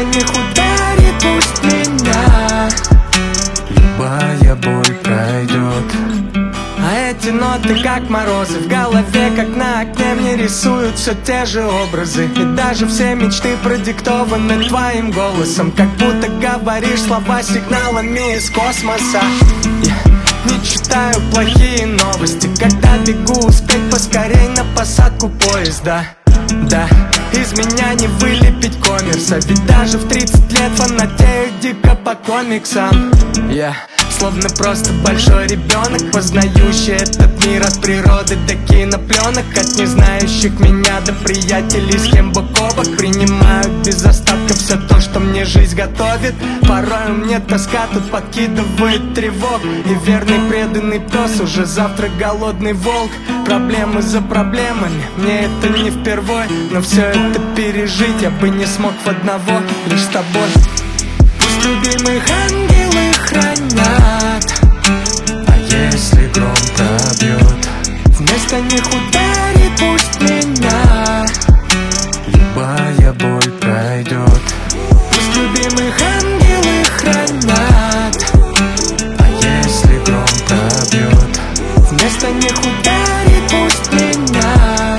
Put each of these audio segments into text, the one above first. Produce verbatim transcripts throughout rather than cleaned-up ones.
них ударит пусть меня. Любая боль пройдет. А эти ноты как морозы в голове, как на окне мне рисуют все те же образы. И даже все мечты продиктованы твоим голосом, как будто говоришь слова сигналами из космоса. Я не читаю плохие новости, когда бегу успеть поскорей на посадку поезда. Да, из меня не вылепить коммерса, ведь даже в тридцать лет фанатею дико по комиксам. Я словно просто большой ребенок, познающий этот мир от природы до кинопленок. От незнающих меня до приятелей, с кем бок о бок принимаю без остатка все то, что мне жизнь готовит. Порой мне тоска тут подкидывает тревог, и верный преданный пес уже завтра голодный волк. Проблемы за проблемами, мне это не впервой, но все это пережить я бы не смог в одного, лишь с тобой. Пусть любимых ангелы хранят, а если гром пробьет, вместо них ударит пусть меня. Любая боль пройдет. Пусть любимых ангелы хранят, а если гром пробьет, вместо них ударит пусть меня.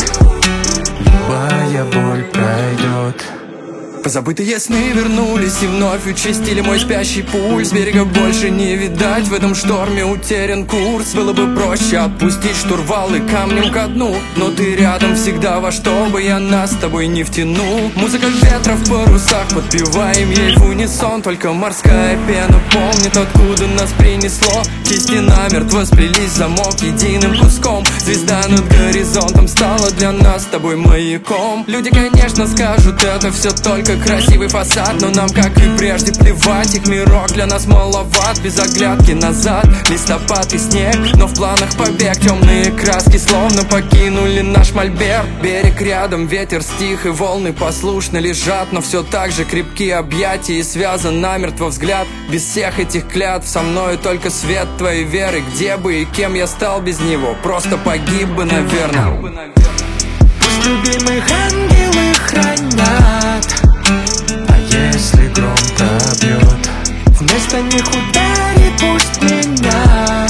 Любая боль пройдет. Позабытые сны вернулись и вновь участили мой спящий пульс. Берега больше не видать, в этом шторме утерян курс. Было бы проще отпустить штурвал и камнем ко дну, но ты рядом всегда, во что бы я нас с тобой не втянул. Музыка ветра в парусах, подпеваем ей в унисон. Только морская пена помнит, откуда нас принесло. Кисти намертво сплелись в замок единым куском. Звезда над горизонтом стала для нас с тобой маяком. Люди, конечно, скажут, это все только красивый фасад, но нам, как и прежде, плевать. Их мирок для нас маловат, без оглядки назад. Листопад и снег, но в планах побег. Темные краски словно покинули наш мольберт. Берег рядом, ветер стих и волны послушно лежат, но все так же крепкие объятия и связан намертво взгляд. Без всех этих клятв со мною только свет твоей веры. Где бы и кем я стал без него, просто погиб бы, наверное. Пусть любимых ангелы хранят, а если гром пробьет, вместо них ударит пусть меня.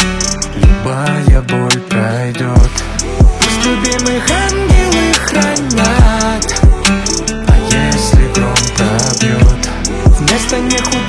Любая боль пройдет. Пусть любимых ангелы хранят, а если гром пробьет, вместо них ударит